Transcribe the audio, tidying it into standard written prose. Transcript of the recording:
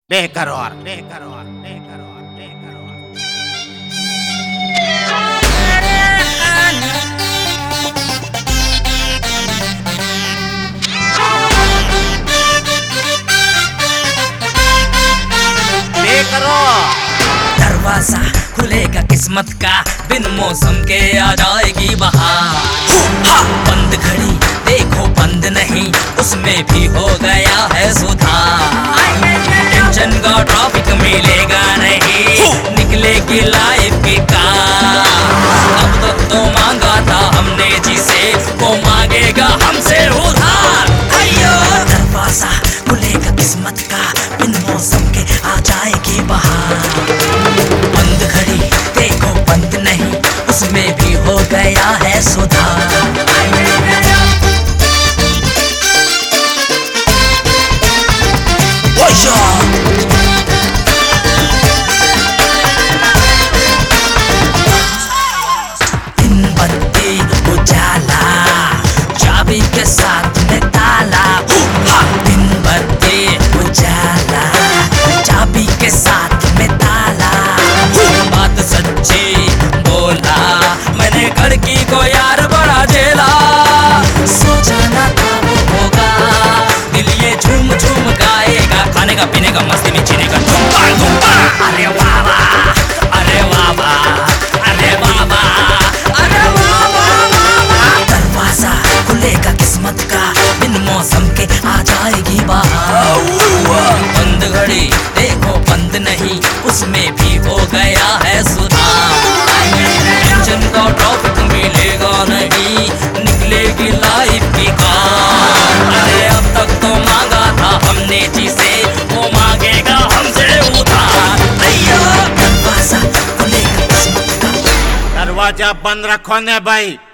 बेकरार बेकरार बेकरार बेकरार। दरवाजा खुलेगा किस्मत का, बिन मौसम के आ जाएगी बहार। बंद घड़ी देखो बंद नहीं, उसमें भी हो गया है सुधार। टेंशन का ट्रैफिक मिलेगा नहीं, निकलेगी लाइफ की कार। अब तक तो मांगा था हमने जिसे, वो मांगेगा हमसे उधार। दरवाजा खुलेगा किस्मत का, बिन मौसम के आ जाएगी बहार। बंद घड़ी देखो बंद नहीं, उसमें भी हो गया है सुधार। दिन बत्ती उजाला, चाबी के साथ में ताला। दिन बत्ती उजाला, चाबी के साथ में ताला। बात सच्ची बोला मैंने, लड़की को यार बड़ा झेला। सोचा ना था वो होगा, दिल ये झूम झूम गाएगा। खाने का पीने का मस्ती में जीने का धूम्पा धूम्पा। अरे वाह वाह, अरे वाह वाह, अरे वाह वाह, अरे वाह वाह। दरवाजा खुलेगा किस्मत का, बिन मौसम के आ जाएगी बहार। बंद घड़ी देखो बंद नहीं, उसमें भी हो गया है सुधार। टेंशन का ट्रैफिक मिलेगा नहीं, निकलेगी लाइफ की कार। अरे अब तक तो मांगा था हमने जिसे, वो मांगेगा हमसे उधार। दरवाजा खुलेगा किस्मत का। दरवाजा बंद रखो ने भाई।